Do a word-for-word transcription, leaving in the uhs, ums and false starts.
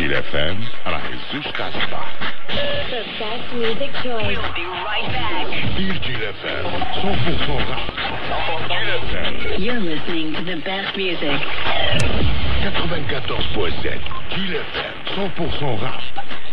Kill F M, reis jusqu'à spa. The best music choice. We'll be right back. Kill F M, cent pour cent rap. Kill F M. You're listening to the best music. quatre-vingt-quatorze point sept. Kill F M, cent pour cent rap.